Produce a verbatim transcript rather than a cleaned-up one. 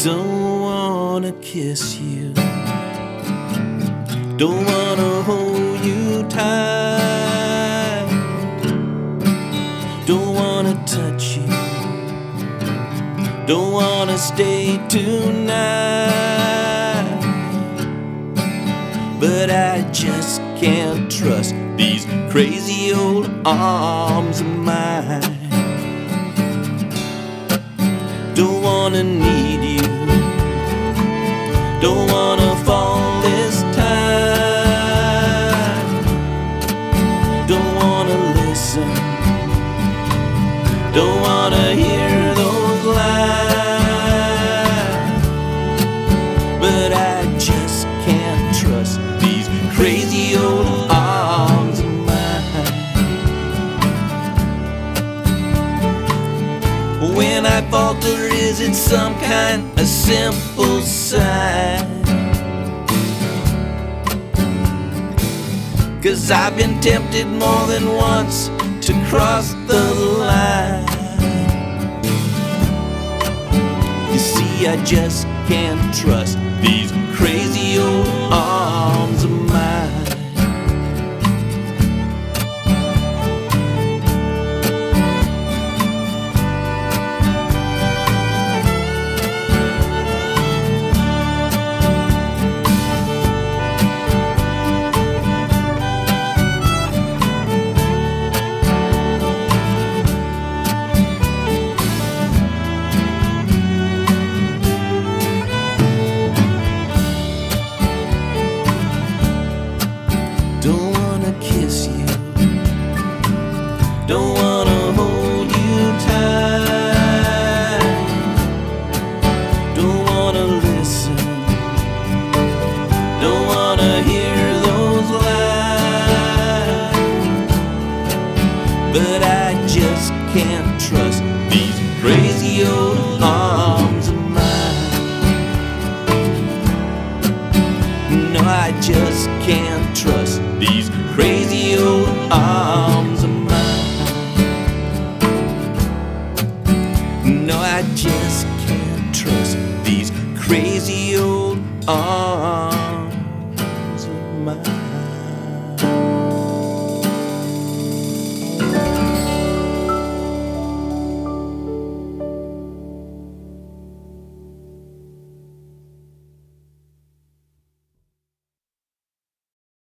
Don't wanna kiss you, don't wanna hold you tight, don't wanna touch you, don't wanna stay tonight. But I just can't trust these crazy old arms of mine. Don't wanna need you, don't wanna fall this time, don't wanna listen, don't wanna hear those lies. But I just can't trust these crazy old arms of mine. When I falter, is it some kind of simple sign? 'Cause I've been tempted more than once to cross the line. You see, I just can't trust these crazy old arms of mine. Don't wanna kiss you, don't wanna hold you tight, don't wanna listen, don't wanna hear those lies. But I just can't trust these crazy old arms of mine. No, I just can't trust these crazy old arms.